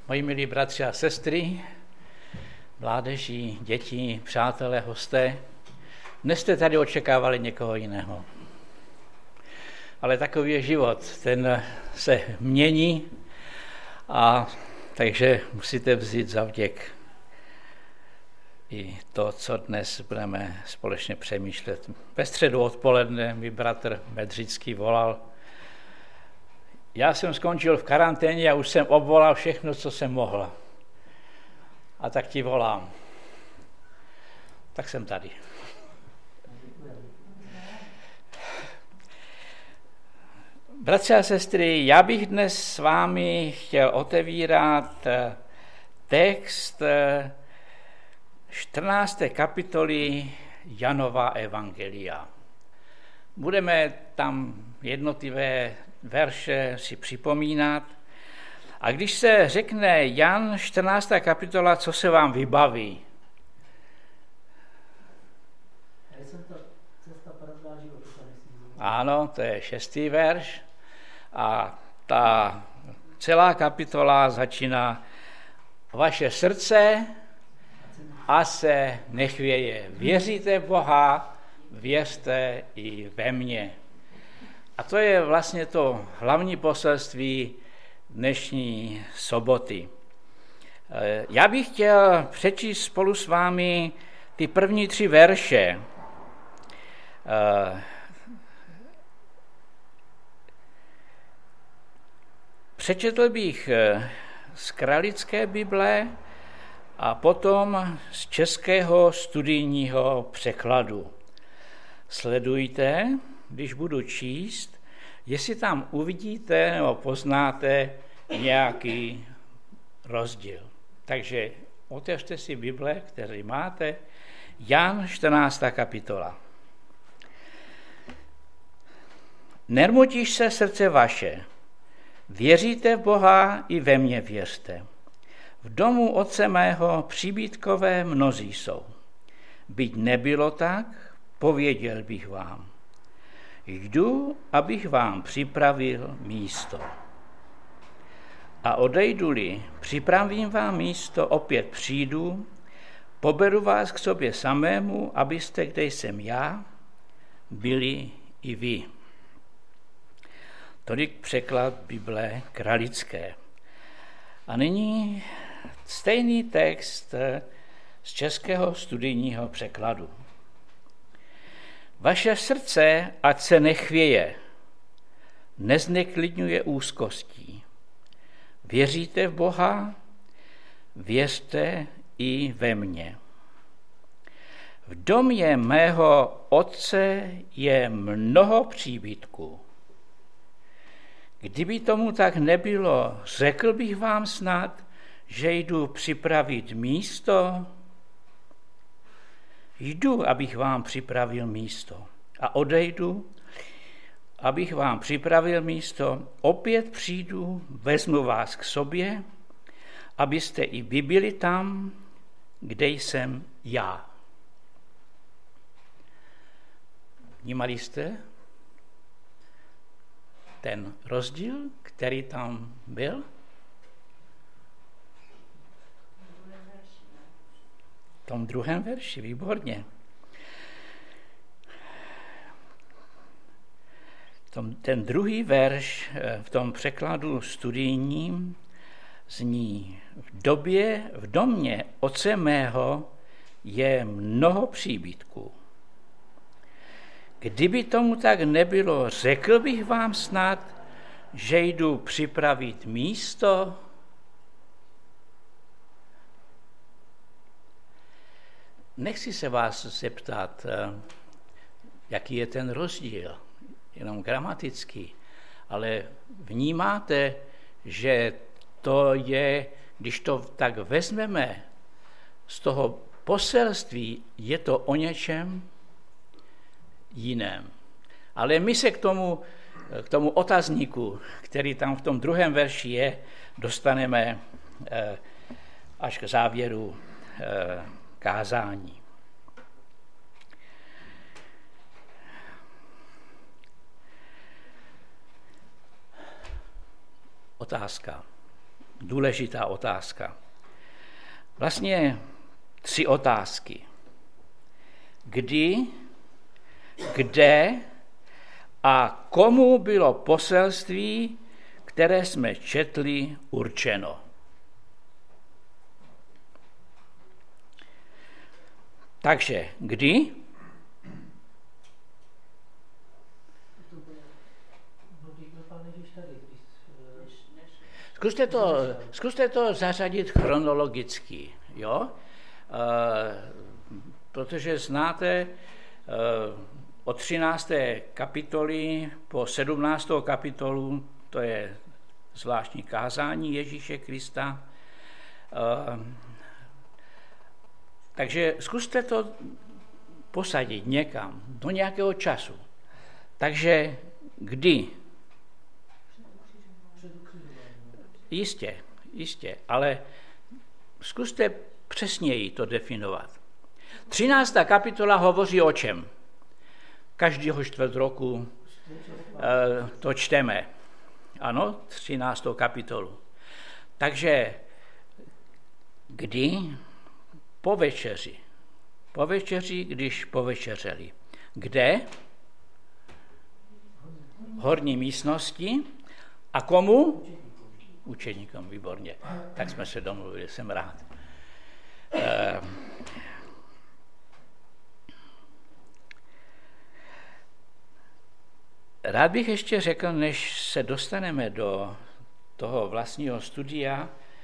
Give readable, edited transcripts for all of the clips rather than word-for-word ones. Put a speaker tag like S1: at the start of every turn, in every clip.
S1: Moji milí bratři a sestry, mládeži, děti, přátelé, hosté, dnes jste tady očekávali někoho jiného. Ale takový je život, ten se mění, a takže musíte vzít za vděk i to, co dnes budeme společně přemýšlet. Ve středu odpoledne mi bratr Medřický volal. Já jsem skončil v karanténě a už jsem obvolal všechno, co jsem mohl. A tak ti volám. Tak jsem tady. Bratři a sestry, já bych dnes s vámi chtěl otevírat text 14. kapitoly Janova evangelia. Budeme tam jednotlivé verše si připomínat. A když se řekne Jan 14. kapitola, co se vám vybaví? Ano, to je 6. verš. A ta celá kapitola začíná: vaše srdce a se nechvěje. Věříte v Boha, věřte i ve mně. A to je vlastně to hlavní poselství dnešní soboty. Já bych chtěl přečíst spolu s vámi ty první 3 verše. Přečetl bych z Kralické Bible a potom z českého studijního překladu. Sledujte, když budu číst, jestli tam uvidíte nebo poznáte nějaký rozdíl. Takže otevřte si Bible, který máte, Jan 14. kapitola. Nermutíš se srdce vaše, věříte v Boha, i ve mně věřte. V domu otce mého přibýtkové mnozí jsou. Byť nebylo tak, pověděl bych vám. Jdu, abych vám připravil místo. A odejdu-li, připravím vám místo, opět přijdu, poberu vás k sobě samému, abyste, kde jsem já, byli i vy. Tolik překlad Bible Kralické. A nyní stejný text z českého studijního překladu. Vaše srdce, ať se nechvěje, nezneklidňuje úzkostí. Věříte v Boha, věřte i ve mně. V domě mého otce je mnoho příbytků. Kdyby tomu tak nebylo, řekl bych vám snad, že jdu připravit místo. Jdu, abych vám připravil místo. A odejdu, abych vám připravil místo. Opět přijdu, vezmu vás k sobě, abyste i vy byli tam, kde jsem já. Vnímali jste ten rozdíl, který tam byl? V tom druhém verši, výborně. Ten druhý verš v tom překladu studijním zní: v domě otce mého je mnoho příbytků. Kdyby tomu tak nebylo, řekl bych vám snad, že jdu připravit místo. Nechci se vás zeptat, jaký je ten rozdíl, jenom gramatický, ale vnímáte, že to je, když to tak vezmeme z toho poselství, je to o něčem jiném. Ale my se k tomu otazníku, který tam v tom druhém verši je, dostaneme až k závěru kázání. Otázka. důležitá otázka. Vlastně 3 otázky. Kdy, kde a komu bylo poselství, které jsme četli, určeno. Takže kdy? Zkuste to zařadit chronologicky, jo? Protože znáte od 13. kapitoly po 17. kapitolu, to je zvláštní kázání Ježíše Krista. Takže zkuste to posadit někam, do nějakého času. Takže kdy? Jistě, ale zkuste přesněji to definovat. 13. kapitola hovoří o čem? Každého čtvrt roku to čteme. Ano, 13. kapitolu. Takže kdy? Po večeři. Po večeři, když povečeřeli. Kde? V horní místnosti. A komu? Učeníkům, výborně. Tak jsme se domluvili, jsem rád. Rád bych ještě řekl, než se dostaneme do toho vlastního studia,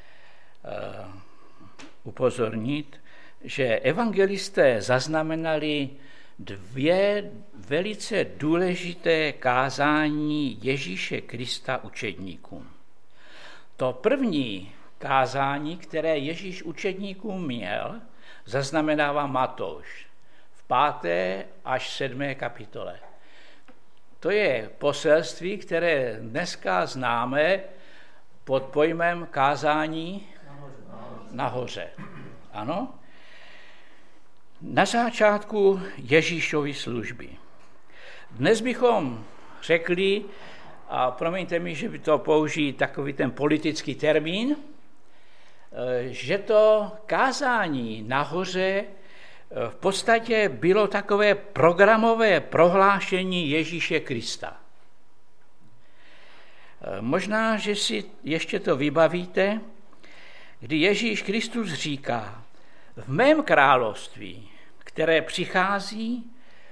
S1: upozornit, že evangelisté zaznamenali 2 velice důležité kázání Ježíše Krista učedníkům. To první kázání, které Ježíš učedníkům měl, zaznamenává Matouš v 5. až 7. kapitole. To je poselství, které dneska známe pod pojmem kázání nahoře. Ano? Na začátku Ježíšovy služby. Dnes bychom řekli, a promiňte mi, že by to použít takový ten politický termín, že to kázání nahoře v podstatě bylo takové programové prohlášení Ježíše Krista. Možná, že si ještě to vybavíte, kdy Ježíš Kristus říká, v mém království, které přichází,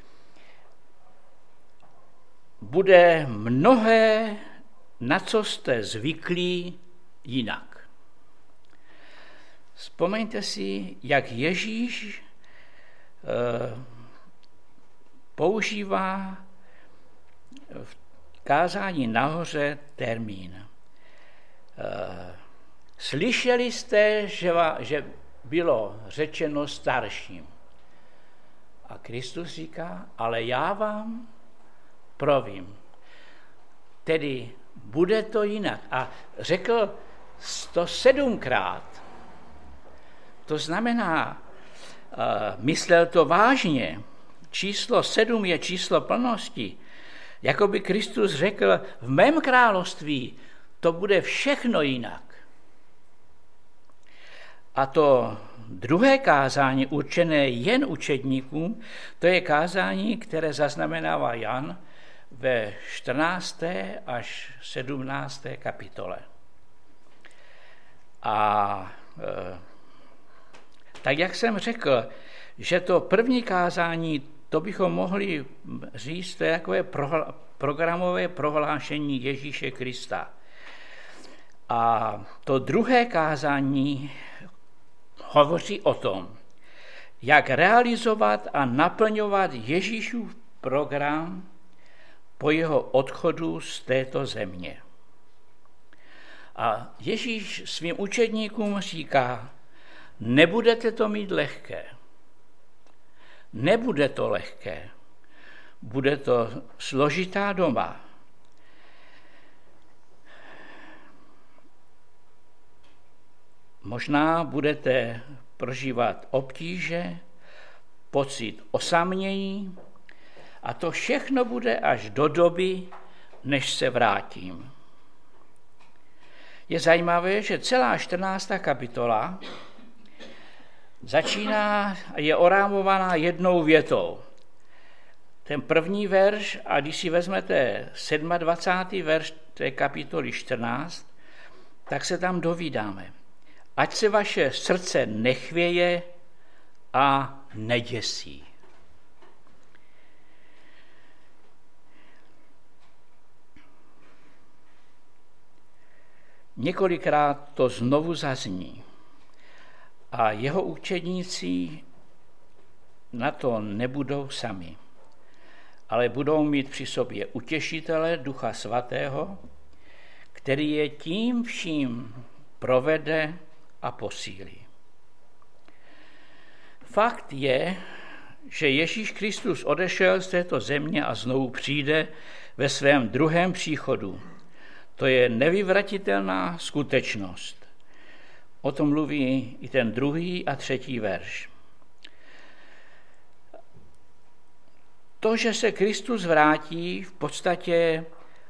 S1: bude mnohé, na co jste zvyklí, jinak. Vzpomeňte si, jak Ježíš používá v kázání nahoře termín. Slyšeli jste, že bylo řečeno starším. A Kristus říká, ale já vám provím. Tedy bude to jinak. A řekl 107krát. To znamená, myslel to vážně. Číslo 7 je číslo plnosti. Jako by Kristus řekl, v mém království to bude všechno jinak. A to druhé kázání, určené jen učedníkům, to je kázání, které zaznamenává Jan ve 14. až 17. kapitole. A tak, jak jsem řekl, že to první kázání, to bychom mohli říct, to je takové programové prohlášení Ježíše Krista. A to druhé kázání hovoří o tom, jak realizovat a naplňovat Ježíšův program po jeho odchodu z této země. A Ježíš svým učedníkům říká, nebudete to mít lehké. Nebude to lehké. Bude to složitá doba. Možná budete prožívat obtíže, pocit osamění a to všechno bude až do doby, než se vrátím. je zajímavé, že celá 14. kapitola začíná, je orámovaná jednou větou. Ten první verš, a když si vezmete 27. verš té kapitoly 14, tak se tam dovídáme. Ať se vaše srdce nechvěje a neděsí. Několikrát to znovu zazní a jeho učedníci na to nebudou sami, ale budou mít při sobě utěšitele Ducha Svatého, který je tím vším provede a posílí. Fakt je, že Ježíš Kristus odešel z této země a znovu přijde ve svém druhém příchodu. To je nevyvratitelná skutečnost. O tom mluví i ten 2. a 3. verš. To, že se Kristus vrátí, v podstatě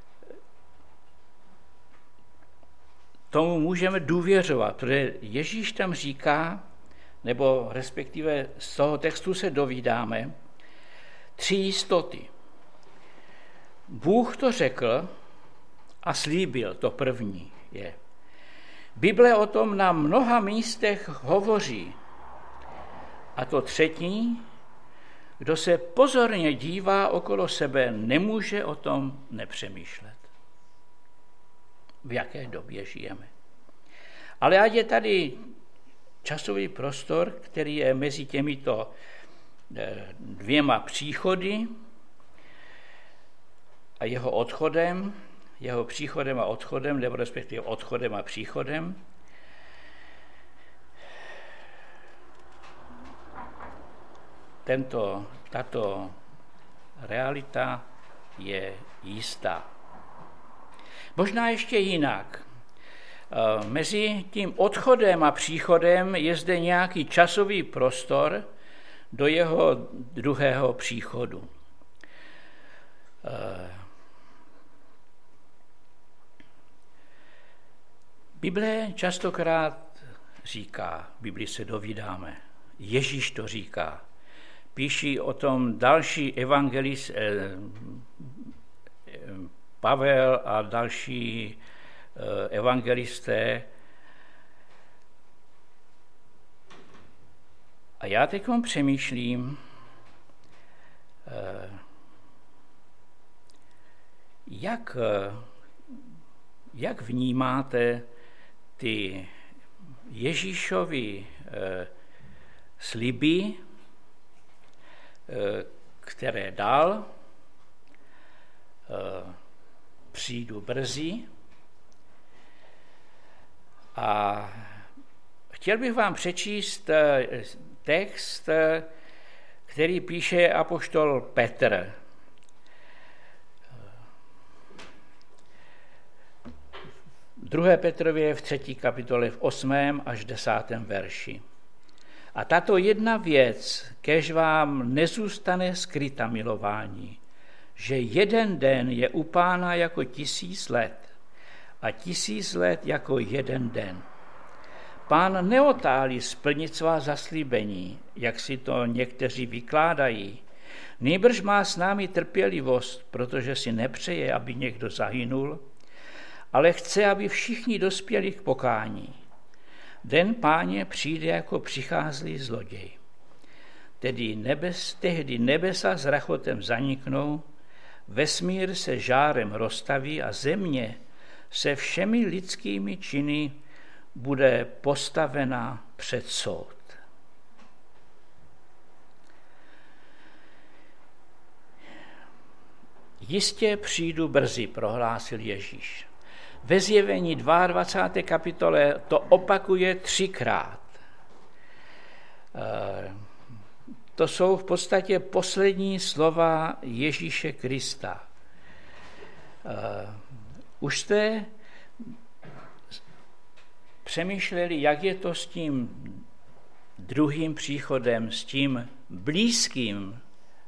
S1: tomu můžeme důvěřovat, protože Ježíš tam říká, nebo respektive z toho textu se dovídáme, 3 jistoty. Bůh to řekl a slíbil, to první je. Bible o tom na mnoha místech hovoří. A to třetí, kdo se pozorně dívá okolo sebe, nemůže o tom nepřemýšlet. V jaké době žijeme. Ale ať je tady časový prostor, který je mezi těmito 2 příchody a jeho odchodem, jeho příchodem a odchodem, nebo respektive odchodem a příchodem. Tato realita je jistá. Možná ještě jinak. Mezi tím odchodem a příchodem je zde nějaký časový prostor do jeho druhého příchodu. Bible častokrát říká, v Bibli se dovídáme, Ježíš to říká, píší o tom další Pavel a další evangelisté. A já teď přemýšlím, jak vnímáte ty Ježíšovy sliby, které dal, přijdu brzy. A chtěl bych vám přečíst text, který píše apoštol Petr. V 2. Petrově v 3. kapitole v 8. až 10. verši. A tato jedna věc, kéž vám nezůstane skryta milování, že jeden den je u Pána jako 1000 let a 1000 let jako jeden den. Pán neotálí splnit svá zaslíbení, jak si to někteří vykládají. Nýbrž má s námi trpělivost, protože si nepřeje, aby někdo zahynul, ale chce, aby všichni dospěli k pokání. Den Páně přijde, jako přichází zloděj. Tehdy nebesa s rachotem zaniknou, vesmír se žárem roztaví a země se všemi lidskými činy bude postavena před soud. Jistě přijdu brzy, prohlásil Ježíš. Ve Zjevení 22. kapitole to opakuje 3krát. To jsou v podstatě poslední slova Ježíše Krista. Už jste přemýšleli, jak je to s tím druhým příchodem, s tím blízkým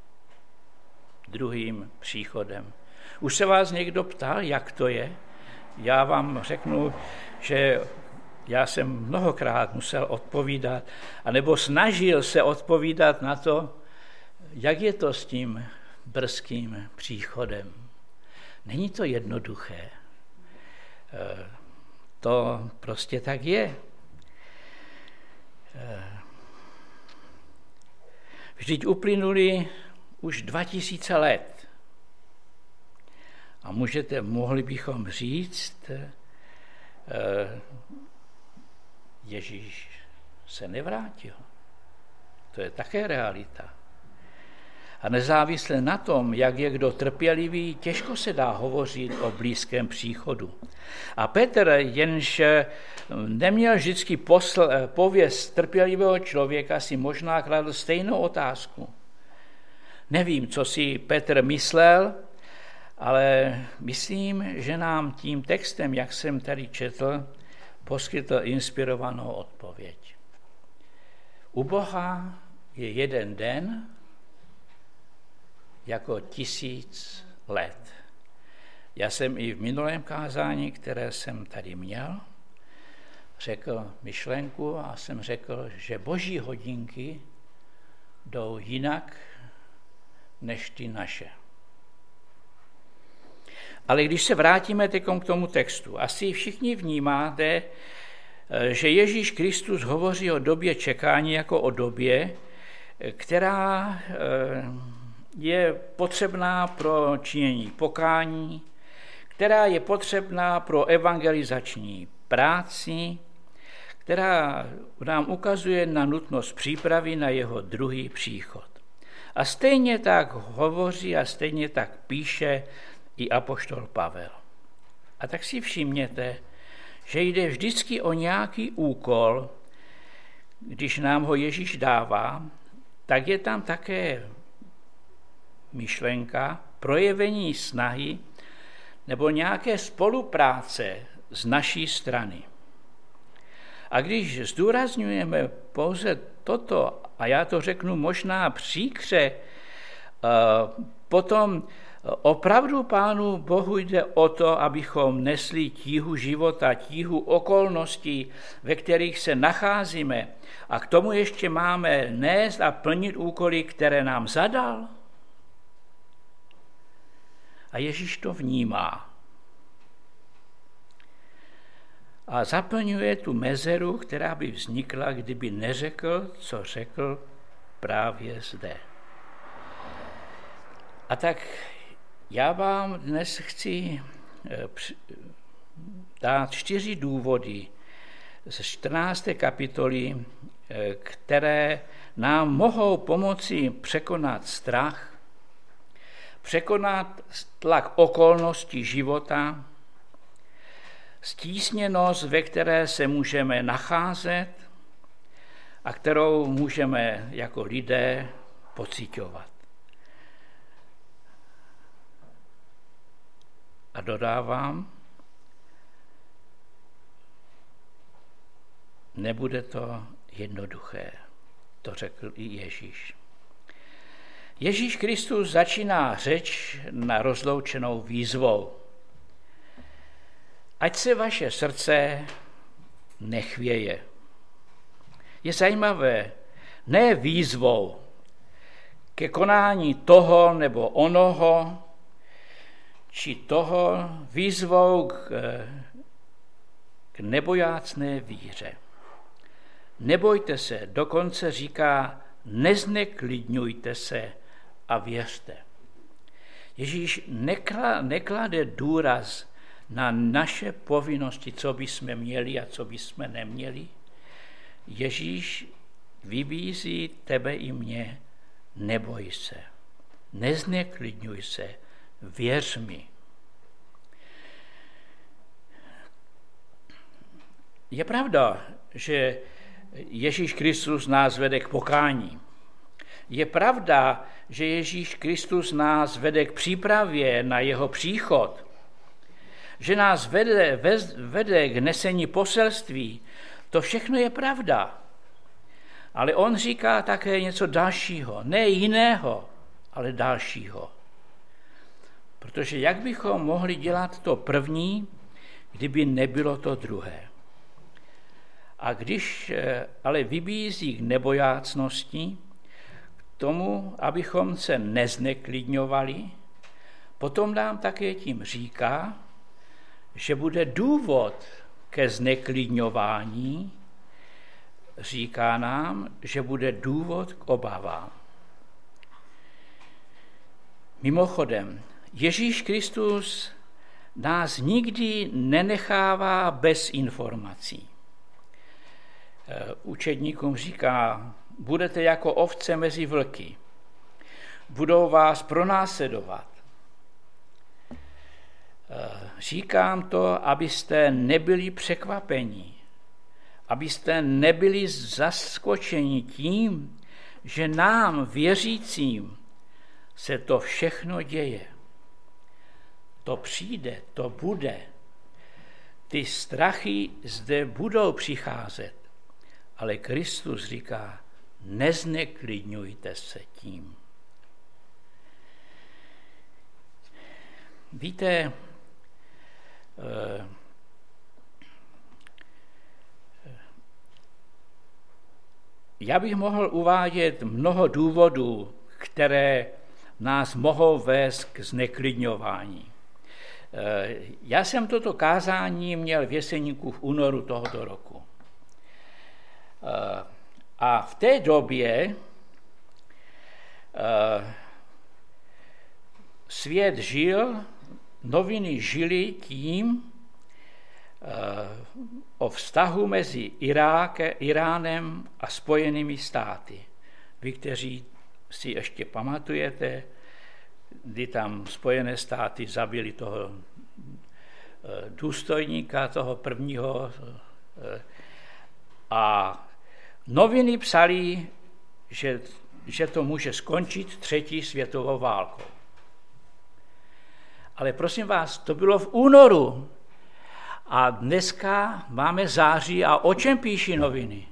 S1: druhým příchodem. Už se vás někdo ptal, jak to je? já vám řeknu, že já jsem mnohokrát musel odpovídat, anebo snažil se odpovídat na to, jak je to s tím brzkým příchodem. Není to jednoduché. To prostě tak je. Vždyť uplynuli už 2000 let. A mohli bychom říct, Ježíš se nevrátil. To je také realita. A nezávisle na tom, jak je kdo trpělivý, těžko se dá hovořit o blízkém příchodu. A Petr, jenž neměl vždycky pověst trpělivého člověka, si možná kladl stejnou otázku. Nevím, co si Petr myslel, ale myslím, že nám tím textem, jak jsem tady četl, poskytl inspirovanou odpověď. U Boha je jeden den jako 1000 let. Já jsem i v minulém kázání, které jsem tady měl, řekl myšlenku a jsem řekl, že boží hodinky jdou jinak než ty naše. Ale když se vrátíme teď k tomu textu, asi všichni vnímáte, že Ježíš Kristus hovoří o době čekání jako o době, která je potřebná pro činění pokání, která je potřebná pro evangelizační práci, která nám ukazuje na nutnost přípravy na jeho druhý příchod. A stejně tak hovoří a stejně tak píše i apoštol Pavel. A tak si všimněte, že jde vždycky o nějaký úkol, když nám ho Ježíš dává, tak je tam také myšlenka, projevení snahy nebo nějaké spolupráce z naší strany. A když zdůrazňujeme pouze toto, a já to řeknu možná příkře, potom opravdu Pánu Bohu jde o to, abychom nesli tíhu života, tíhu okolností, ve kterých se nacházíme, a k tomu ještě máme nést a plnit úkoly, které nám zadal. A Ježíš to vnímá. A zaplňuje tu mezeru, která by vznikla, kdyby neřekl, co řekl právě zde. A tak já vám dnes chci dát 4 důvody ze 14. kapitoly, které nám mohou pomoci překonat strach, překonat tlak okolností života, stísněnost, ve které se můžeme nacházet a kterou můžeme jako lidé pociťovat. A dodávám, nebude to jednoduché, to řekl i Ježíš. Ježíš Kristus začíná řeč na rozloučenou výzvou. Ať se vaše srdce nechvěje. Je zajímavé, ne výzvou ke konání toho nebo onoho, či toho výzvou k nebojácné víře. Nebojte se, dokonce říká, nezneklidňujte se a věřte. Ježíš neklade důraz na naše povinnosti, co bychom měli a co bychom neměli. Ježíš vybízí tebe i mě, neboj se, nezneklidňuj se, věř mi. Je pravda, že Ježíš Kristus nás vede k pokání. Je pravda, že Ježíš Kristus nás vede k přípravě na jeho příchod. Že nás vede k nesení poselství. To všechno je pravda. Ale on říká také něco dalšího. Ne jiného, ale dalšího. Protože jak bychom mohli dělat to první, kdyby nebylo to druhé. A když ale vybízí k nebojácnosti, k tomu, abychom se nezneklidňovali, potom nám také tím říká, že bude důvod ke zneklidňování, říká nám, že bude důvod k obavám. Mimochodem, Ježíš Kristus nás nikdy nenechává bez informací. Učedníkům říká, budete jako ovce mezi vlky, budou vás pronásledovat. Říkám to, abyste nebyli překvapeni, abyste nebyli zaskočeni tím, že nám, věřícím, se to všechno děje. To přijde, to bude. Ty strachy zde budou přicházet, ale Kristus říká, nezneklidňujte se tím. Víte, já bych mohl uvádět mnoho důvodů, které nás mohou vést k zneklidňování. Já jsem toto kázání měl v Jeseníku v únoru tohoto roku. A v té době svět žil, noviny žily tím o vztahu mezi Iránem a Spojenými státy. Vy, kteří si ještě pamatujete, kdy tam Spojené státy zabili toho důstojníka, toho prvního, a noviny psali, že to může skončit 3. světovou válkou. Ale prosím vás, to bylo v únoru a dneska máme září a o čem píší noviny?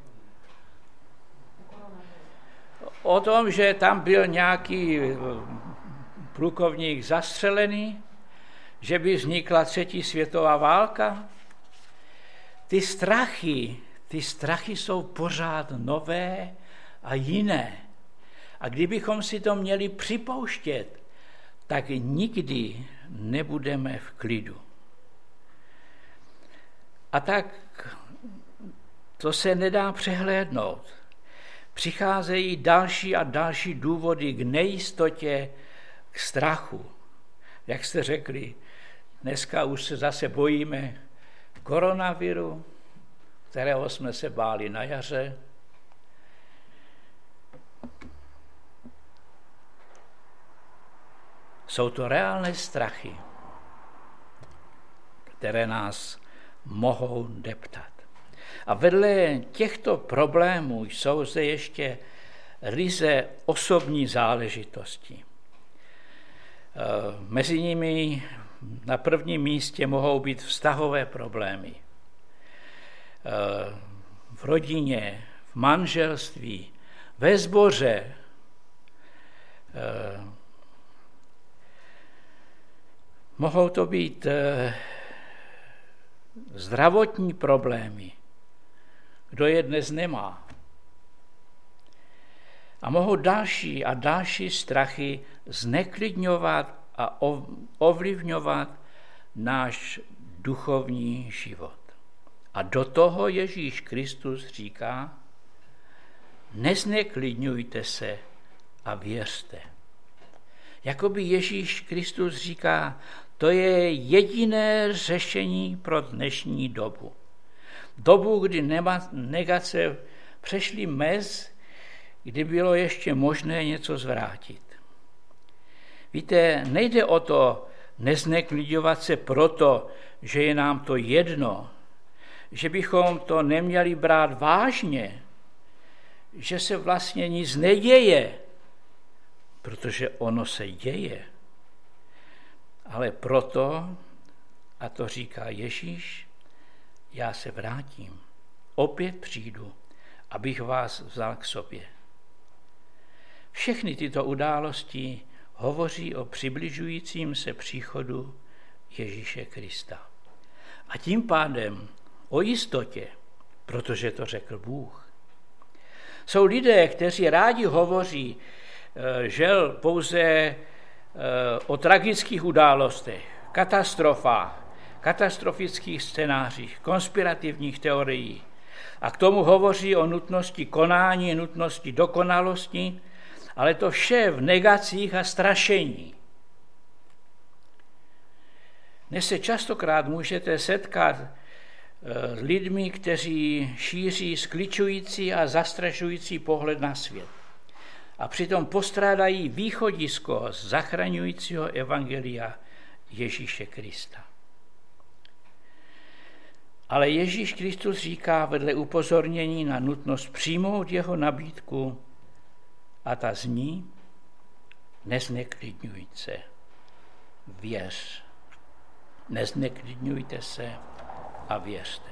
S1: O tom, že tam byl nějaký plukovník zastřelený, že by vznikla 3. světová válka. Ty strachy jsou pořád nové a jiné. A kdybychom si to měli připouštět, tak nikdy nebudeme v klidu. A tak to se nedá přehlédnout. Přicházejí další a další důvody k nejistotě, k strachu. Jak jste řekli, dneska už se zase bojíme koronaviru, kterého jsme se báli na jaře. Jsou to reálné strachy, které nás mohou deptat. A vedle těchto problémů jsou zde ještě ryze osobní záležitosti. Mezi nimi na prvním místě mohou být vztahové problémy. V rodině, v manželství, ve sboře. Mohou to být zdravotní problémy. Kdo je dnes nemá. A mohou další a další strachy zneklidňovat a ovlivňovat náš duchovní život. A do toho Ježíš Kristus říká, nezneklidňujte se a věřte. Jakoby Ježíš Kristus říká, to je jediné řešení pro dnešní dobu. Dobu, kdy negace přešly mez, kdy bylo ještě možné něco zvrátit. Víte, nejde o to nezneklidňovat se proto, že je nám to jedno, že bychom to neměli brát vážně, že se vlastně nic neděje, protože ono se děje. Ale proto, a to říká Ježíš, já se vrátím, opět přijdu, abych vás vzal k sobě. Všechny tyto události hovoří o přibližujícím se příchodu Ježíše Krista. A tím pádem o jistotě, protože to řekl Bůh. Jsou lidé, kteří rádi hovoří, žel pouze o tragických událostech, katastrofách, katastrofických scénářích, konspirativních teoriích. A k tomu hovoří o nutnosti konání, nutnosti dokonalosti, ale to vše v negacích a strašení. Dnes se častokrát můžete setkat s lidmi, kteří šíří skličující a zastrašující pohled na svět. A přitom postrádají východisko z zachraňujícího evangelia Ježíše Krista. Ale Ježíš Kristus říká vedle upozornění na nutnost přijmout jeho nabídku a ta zní: nezneklidňujte se, věř. Nezneklidňujte se a věřte.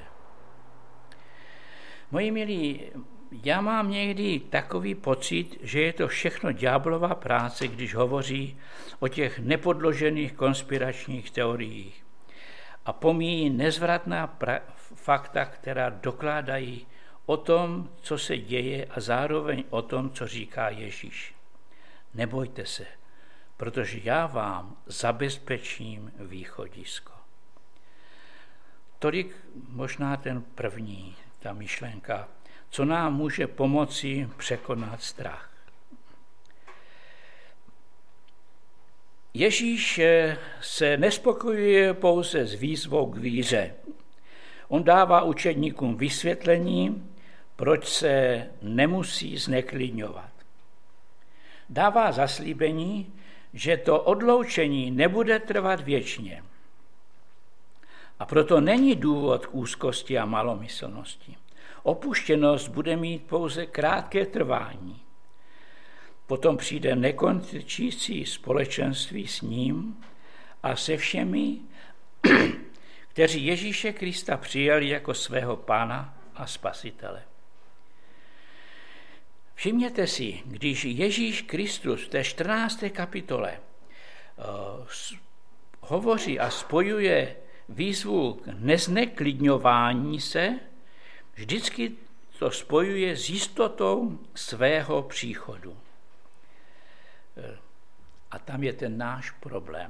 S1: Moji milí, já mám někdy takový pocit, že je to všechno ďáblova práce, když hovoří o těch nepodložených konspiračních teoriích a pomíjí nezvratná fakta, která dokládají o tom, co se děje a zároveň o tom, co říká Ježíš. Nebojte se, protože já vám zabezpečím východisko. Tolik možná ten první, ta myšlenka, co nám může pomoci překonat strach. Ježíš se nespokojuje pouze s výzvou k víře. On dává učedníkům vysvětlení, proč se nemusí zneklidňovat. Dává zaslíbení, že to odloučení nebude trvat věčně. A proto není důvod k úzkosti a malomyslnosti. Opuštěnost bude mít pouze krátké trvání. Potom přijde nekončící společenství s ním a se všemi, kteří Ježíše Krista přijali jako svého Pána a Spasitele. Všimněte si, když Ježíš Kristus v té 14. kapitole hovoří a spojuje výzvu k nezneklidňování se, vždycky to spojuje s jistotou svého příchodu. A tam je ten náš problém.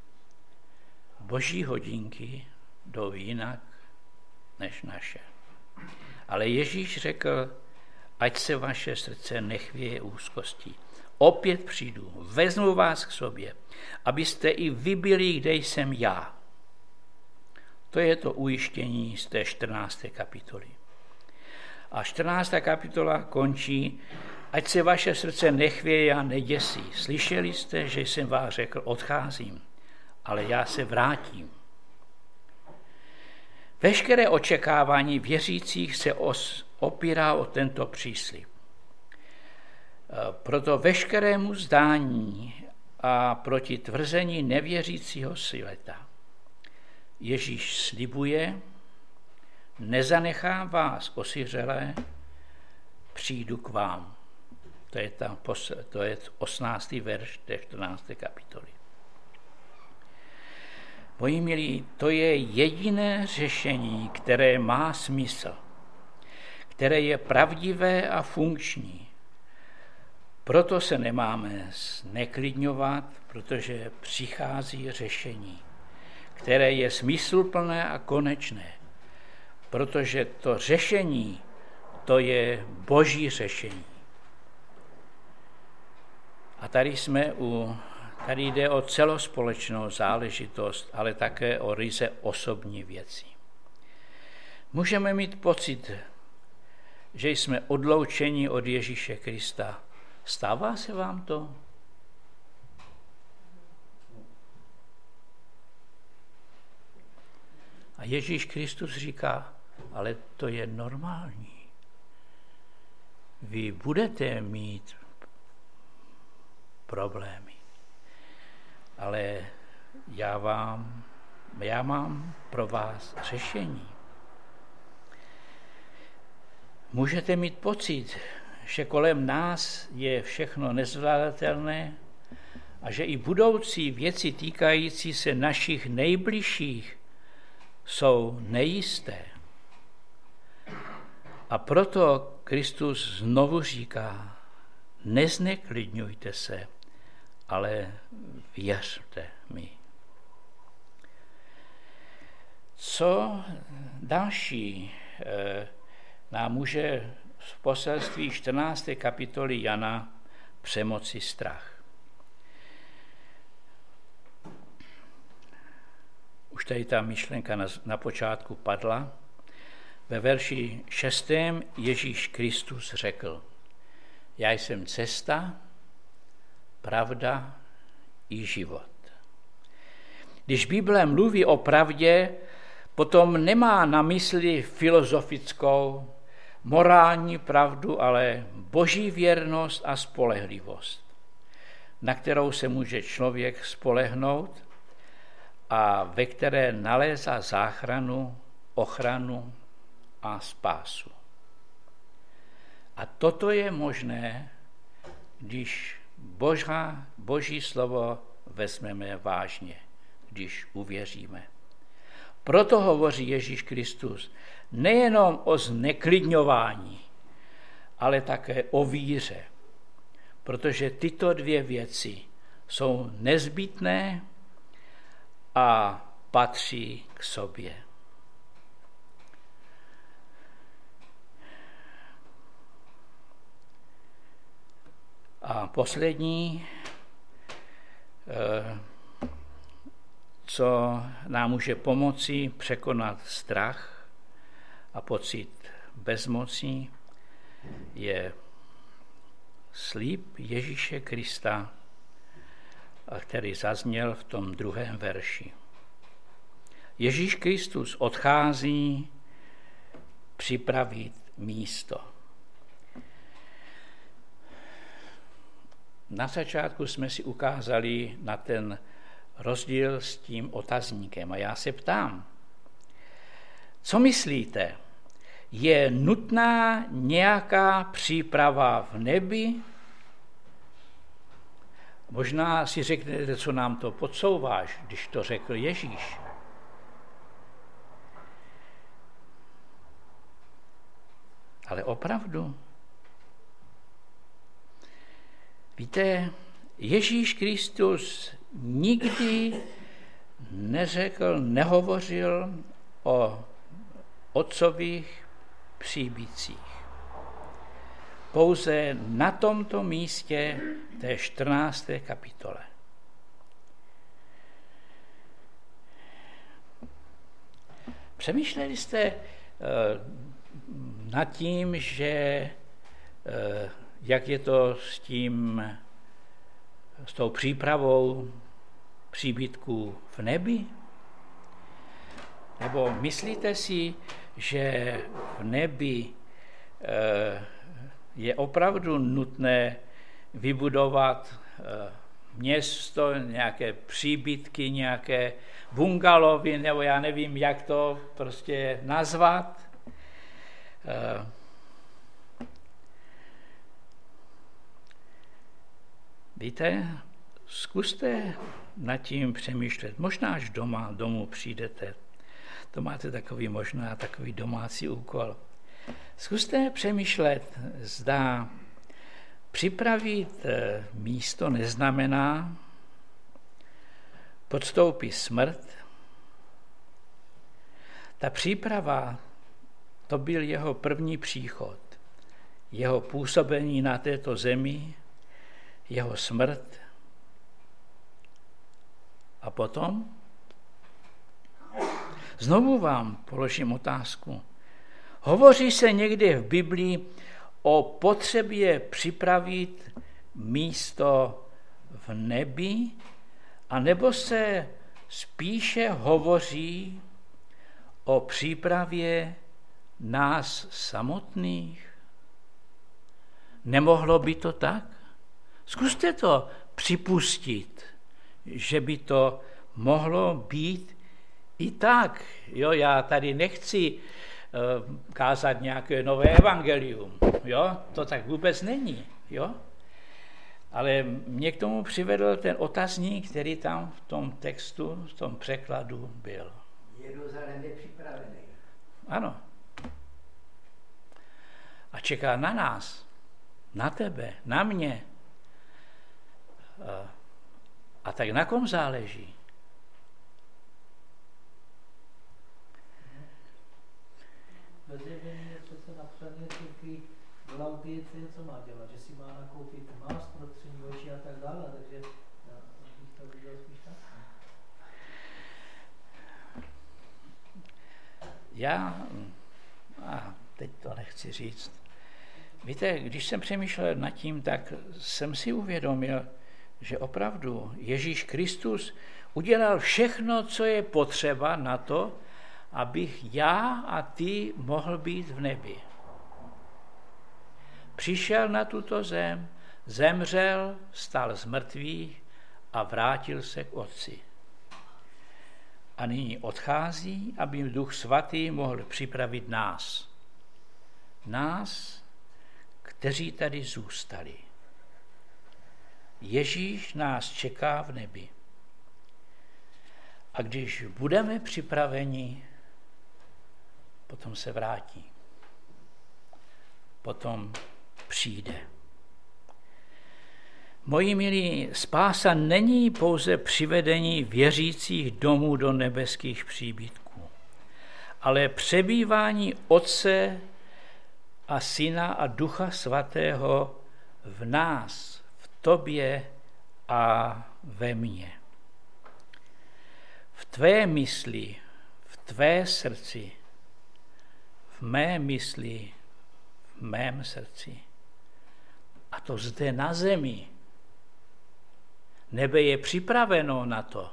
S1: Boží hodinky jdou jinak než naše. Ale Ježíš řekl, ať se vaše srdce nechvěje úzkostí. Opět přijdu, vezmu vás k sobě, abyste i vy byli, kde jsem já. To je to ujištění z té 14. kapitoly. A 14. kapitola končí, ať se vaše srdce nechvěje a neděsí. Slyšeli jste, že jsem vás řekl, odcházím, ale já se vrátím. Veškeré očekávání věřících se opírá o tento příslib. Proto veškerému zdání a proti tvrzení nevěřícího světa Ježíš slibuje, nezanechám vás osiřelé, přijdu k vám. To je 18. verš té 14. kapitoly. Moji milí, to je jediné řešení, které má smysl, které je pravdivé a funkční. Proto se nemáme zneklidňovat, protože přichází řešení, které je smysluplné a konečné. Protože to řešení, to je Boží řešení. A tady jde o celospolečnou záležitost, ale také o ryze osobní věci. Můžeme mít pocit, že jsme odloučeni od Ježíše Krista. Stává se vám to? A Ježíš Kristus říká, ale to je normální. Vy budete mít problémy, ale já mám pro vás řešení. Můžete mít pocit, že kolem nás je všechno nezvládatelné a že i budoucí věci týkající se našich nejbližších jsou nejisté. A proto Kristus znovu říká, nezneklidňujte se, ale věřte mi. Co další nám může v poselství 14. kapitoly Jana přemoci strach? Už tady ta myšlenka na počátku padla. Ve verši 6. Ježíš Kristus řekl, já jsem cesta, pravda i život. Když Bible mluví o pravdě, potom nemá na mysli filozofickou, morální pravdu, ale boží věrnost a spolehlivost, na kterou se může člověk spolehnout a ve které nalézá záchranu, ochranu a spásu. A toto je možné, když Boží slovo vezmeme vážně, když uvěříme. Proto hovoří Ježíš Kristus nejenom o zneklidňování, ale také o víře, protože tyto dvě věci jsou nezbytné a patří k sobě. A poslední, co nám může pomoci překonat strach a pocit bezmocí, je slib Ježíše Krista, který zazněl v tom 2. verši. Ježíš Kristus odchází připravit místo. Na začátku jsme si ukázali na ten rozdíl s tím otazníkem a já se ptám, co myslíte, je nutná nějaká příprava v nebi? Možná si řeknete, co nám to podsouváš, když to řekl Ježíš. Ale opravdu. Víte, Ježíš Kristus nikdy nehovořil o otcových příbytcích. Pouze na tomto místě té 14. kapitole. Přemýšleli jste nad tím, že jak je to s tou přípravou příbytků v nebi? Nebo myslíte si, že v nebi je opravdu nutné vybudovat město, nějaké příbytky, nějaké bungalovy, nebo já nevím, jak to prostě nazvat? Víte, zkuste nad tím přemýšlet. Možná až domů přijdete. To máte takový domácí úkol. Zkuste přemýšlet, zda připravit místo neznamená podstoupit smrt. Ta příprava, to byl jeho první příchod, jeho působení na této zemi, jeho smrt. A potom? Znovu vám položím otázku. Hovoří se někde v Biblii o potřebě připravit místo v nebi, anebo se spíše hovoří o přípravě nás samotných? Nemohlo by to tak? Zkuste to připustit, že by to mohlo být i tak. Jo, já tady nechci kázat nějaké nové evangelium. Jo, to tak vůbec není. Jo? Ale mě k tomu přivedl ten otazník, který tam v tom textu, v tom překladu byl.
S2: Jeruzalém je připravený.
S1: Ano. A čeká na nás, na tebe, na mě. A tak na kom záleží?
S3: Ve zjevení je přece napsané církví v Laodice, co má dělat, že si má nakoupit mást pro tření očí a tak dále, takže bych to viděl spíš tak.
S1: Teď to nechci říct. Víte, když jsem přemýšlel nad tím, tak jsem si uvědomil, že opravdu Ježíš Kristus udělal všechno, co je potřeba na to, abych já a ty mohl být v nebi. Přišel na tuto zem, zemřel, vstal z mrtvých a vrátil se k Otci. A nyní odchází, aby Duch Svatý mohl připravit nás. Nás, kteří tady zůstali. Ježíš nás čeká v nebi. A když budeme připraveni, potom se vrátí. Potom přijde. Moji milí, spása není pouze přivedení věřících domů do nebeských příbytků, ale přebývání Otce a Syna a Ducha Svatého v nás, v tobě a ve mně. V tvé mysli, v tvé srdci, v mé mysli, v mém srdci. A to zde na zemi. Nebe je připraveno na to.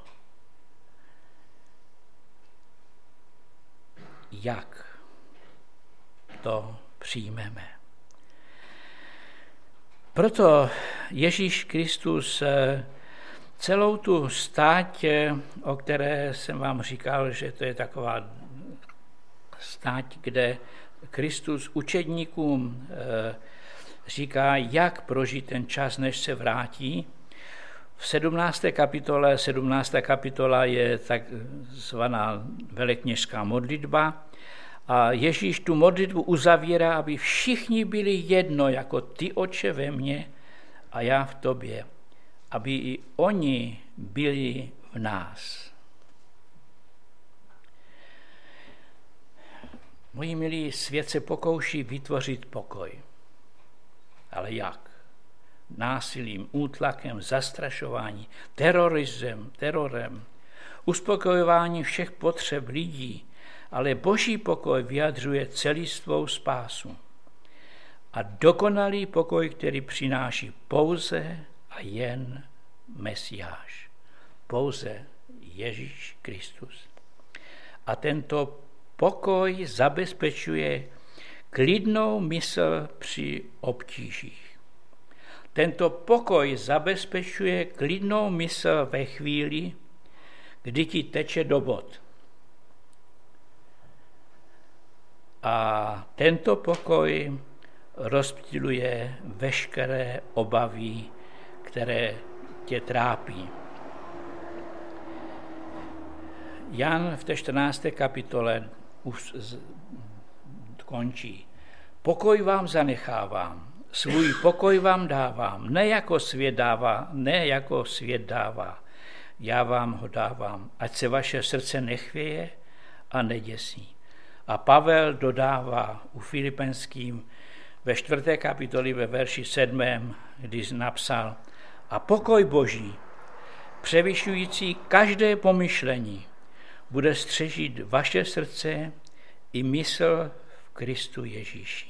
S1: Jak to přijmeme. Proto Ježíš Kristus celou tu stáť, o které jsem vám říkal, že to je taková stáť, kde Kristus učedníkům říká, jak prožít ten čas, než se vrátí. V 17. kapitola je takzvaná velekněžská modlitba a Ježíš tu modlitbu uzavírá, aby všichni byli jedno, jako ty, Otče, ve mně a já v tobě, aby i oni byli v nás. Moji milí, svět se pokouší vytvořit pokoj. Ale jak? Násilím, útlakem, zastrašování, terorem, uspokojování všech potřeb lidí, ale Boží pokoj vyjadřuje celistvou spásu. A dokonalý pokoj, který přináší pouze a jen Mesiáš. Pouze Ježíš Kristus. A tento pokoj zabezpečuje klidnou mysl při obtížích. Tento pokoj zabezpečuje klidnou mysl ve chvíli, kdy ti teče do bod. A tento pokoj rozptyluje veškeré obavy, které tě trápí. Jan v té 14. kapitole už končí. Pokoj vám zanechávám, svůj pokoj vám dávám, ne jako svět dává, já vám ho dávám, ať se vaše srdce nechvěje a neděsí. A Pavel dodává u Filipenským ve 4. kapitoli ve verši 7, když napsal: a pokoj Boží, převyšující každé pomyšlení, bude střežit vaše srdce i mysl v Kristu Ježíši.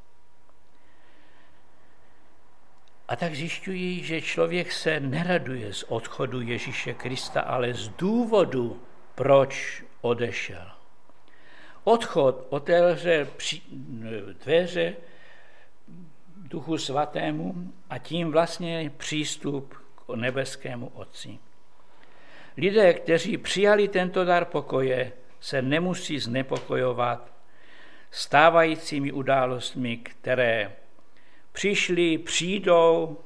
S1: A tak zjišťují, že člověk se neraduje z odchodu Ježíše Krista, ale z důvodu, proč odešel. Odchod otevře dveře Duchu Svatému a tím vlastně přístup k nebeskému Otci. Lidé, kteří přijali tento dar pokoje, se nemusí znepokojovat stávajícími událostmi, které přijdou,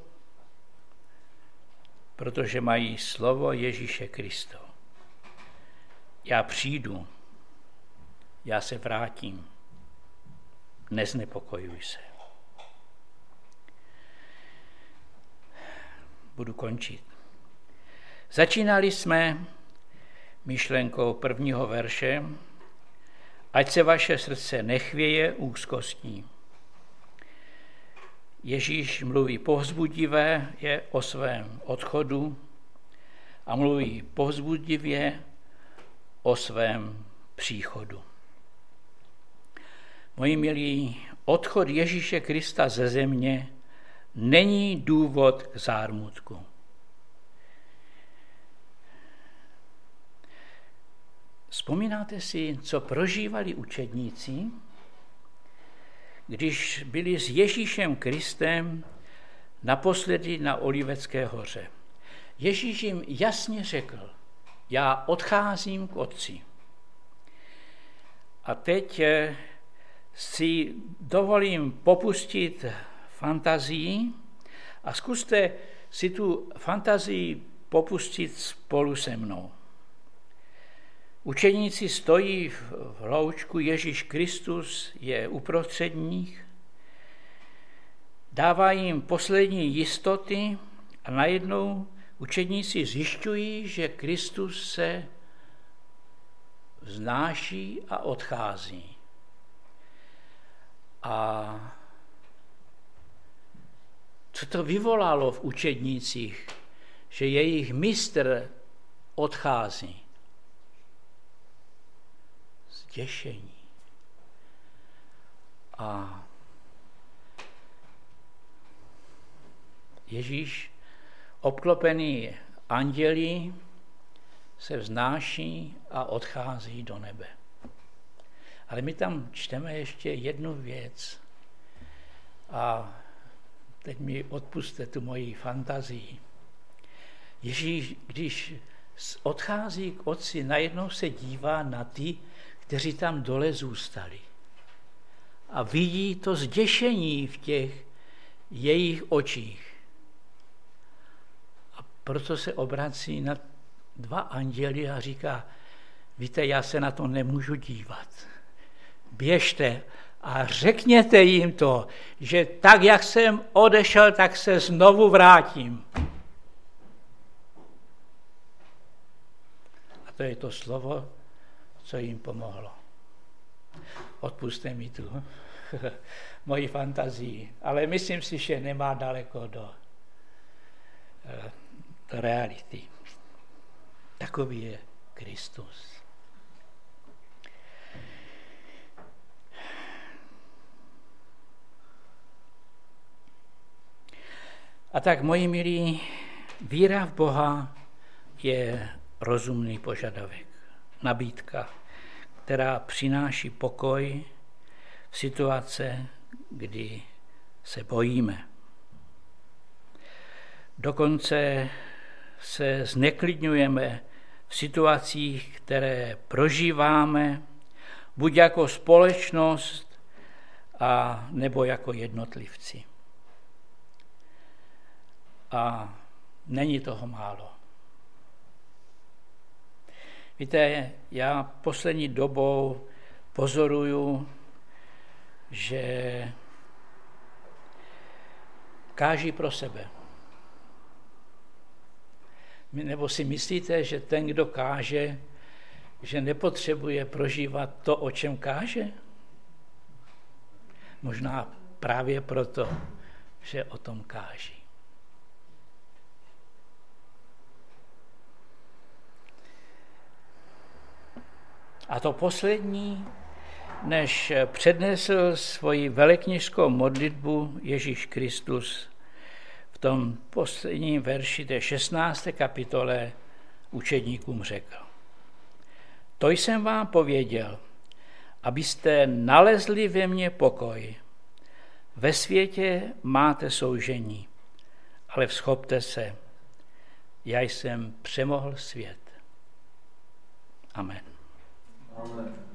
S1: protože mají slovo Ježíše Krista. já přijdu, já se vrátím, neznepokojuj se. Budu končit. Začínali jsme myšlenkou prvního verše, ať se vaše srdce nechvěje úzkostí. Ježíš mluví povzbudivě o svém odchodu a mluví povzbudivě o svém příchodu. Moji milí, odchod Ježíše Krista ze země není důvod k zármutku. Vzpomínáte si, co prožívali učedníci, když byli s Ježíšem Kristem naposledy na Olivecké hoře? Ježíš jim jasně řekl, já odcházím k Otci. A teď si dovolím popustit fantazii a zkuste si tu fantazii popustit spolu se mnou. Učeníci stojí v loučku, Ježíš Kristus je uprostřed nich, dává jim poslední jistoty a najednou učeníci zjišťují, že Kristus se vznáší a odchází. A co to vyvolalo v učednících, že jejich mistr odchází? Zděšení. A Ježíš, obklopený anděli, se vznáší a odchází do nebe. Ale my tam čteme ještě jednu věc. A teď mi odpusťte tu moji fantazii. Ježíš, když odchází k Otci, najednou se dívá na ty, kteří tam dole zůstali. A vidí to zděšení v těch jejich očích. A proto se obrací na dva anděli a říká, víte, já se na to nemůžu dívat. Běžte a řekněte jim to, že tak, jak jsem odešel, tak se znovu vrátím. A to je to slovo, co jim pomohlo. Odpusťte mi tu moji fantazii, ale myslím si, že nemá daleko do reality. Takový je Kristus. A tak, moji milí, víra v Boha je rozumný požadavek, nabídka, která přináší pokoj v situace, kdy se bojíme. Dokonce se zneklidňujeme v situacích, které prožíváme, buď jako společnost, a nebo jako jednotlivci. A není toho málo. Víte, já poslední dobou pozoruju, že káží pro sebe. Nebo si myslíte, že ten, kdo káže, že nepotřebuje prožívat to, o čem káže? Možná právě proto, že o tom káží. A to poslední, než přednesl svoji velekněžskou modlitbu Ježíš Kristus, v tom posledním verši té 16. kapitole učedníkům řekl. To jsem vám pověděl, abyste nalezli ve mně pokoj. Ve světě máte soužení, ale vzchopte se. Já jsem přemohl svět. Amen.
S4: Amen.